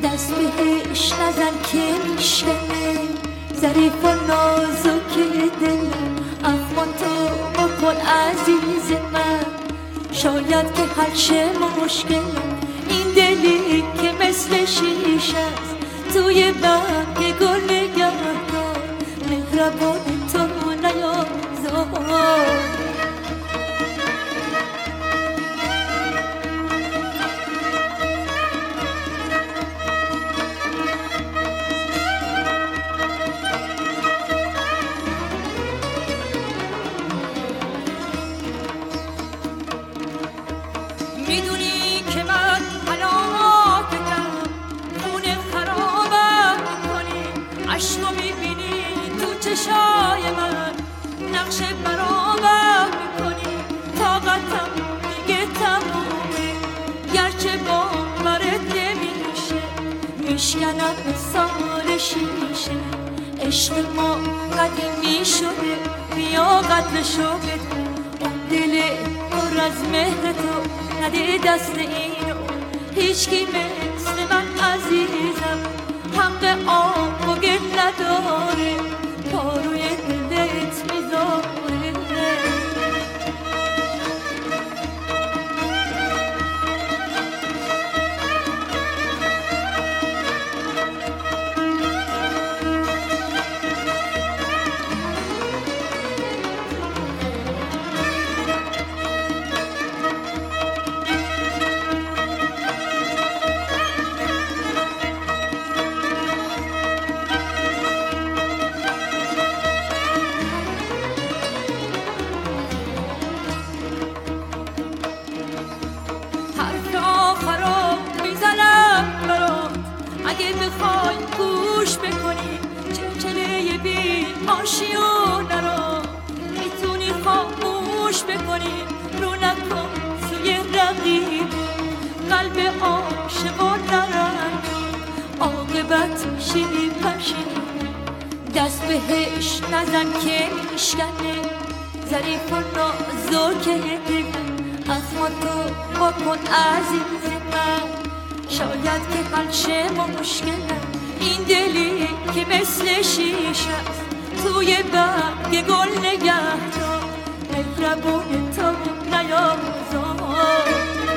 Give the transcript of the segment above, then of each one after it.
دست بهش نزن که میشکنه ظریف و نازک دلم، اما تو بکن عزیز من. شاید که حل شه مشکلم، این دلی که مثل شیشه است توی برگ گل نگه دار، مهربان تو نیازار. میدونی که من هلاکتم، خونه خرابم میکنی، عشقو میبینی تو چشای من، نقش برابر میکنی، طاقتم دیگه تمومه، گرچه باورت نمیشه، میشکنم مثال شیشه. عشق ما قدیمی شده، بیا قدرشو بده، اون دل پر از مهر تو نده دست اینو. هیچکی مثل من عزیزم حق آب و گل نداره، پا روی دلت میذاره. اگه بخوای گوش بکنی چلچله بی آشیونه رو، میتونی خاموش بکنی، رو نکن سوی رقیب، قلب عاشقان نرنجون، عاقبت میشی پشیمون. دست بهش نزن که میشکنه ظریف و نازک دلم، اما تو بکن عزیز من. شاید که حل شه مشکلم، این دلی که مثل شیشه است توی برگ گل نگه دار، مهربون تو نیازار.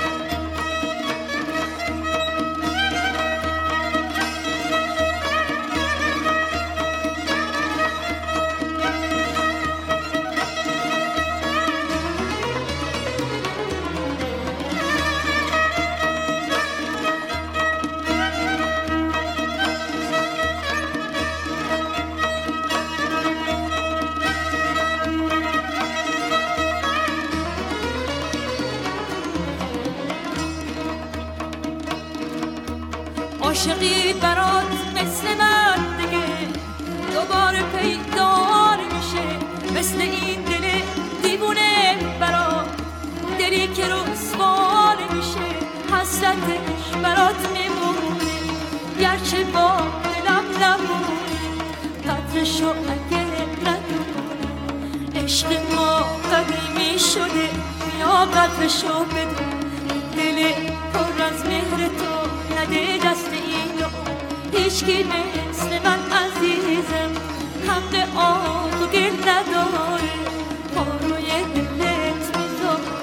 عاشقی برات مثل من دیگه دوباره پیدا نمیشه، مثل این دل دیوونه برات، دلی که رسوا نمیشه، حسرتش برات میمونه، گرچه با دلم نمونه، قدرشو اگه ندونه. عشق ما قدیمی شده، یا قدرشو بده، دل پر از مهر تو نده دست اینو. هیچکی مثل من عزیزم حق آب و گل نداره، پا روی دلت میذاره.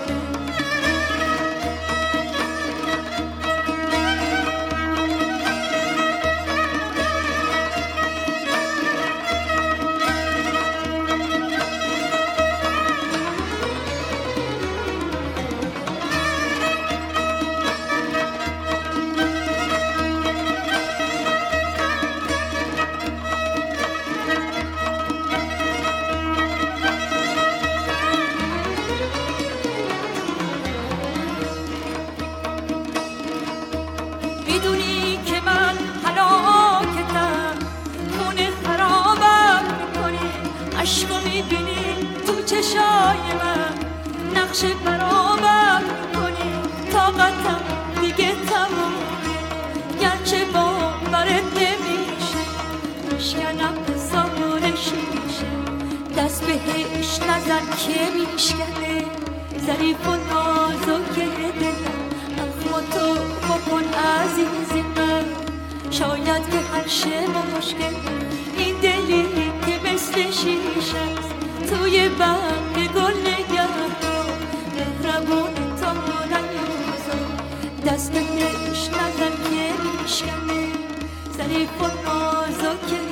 میدونی که من هلاکتم، خونه خرابم میکنی، عشقو میبینی تو چشای من، نقش برابر میکنی، طاقتم دیگه تمومه، گرچه باورت نمیشه، میشکنم مثال شیشه. دست بهش نزن که میشکنه ظریف و نازک دلم، اما تو بکن عزیز من. شاید که هر شب مشکل این دلی که مثل شیشه است توی برگ گل نگه رو مهربون تو نیوزا دست بهش نزن که میشکنه ظریف و نازک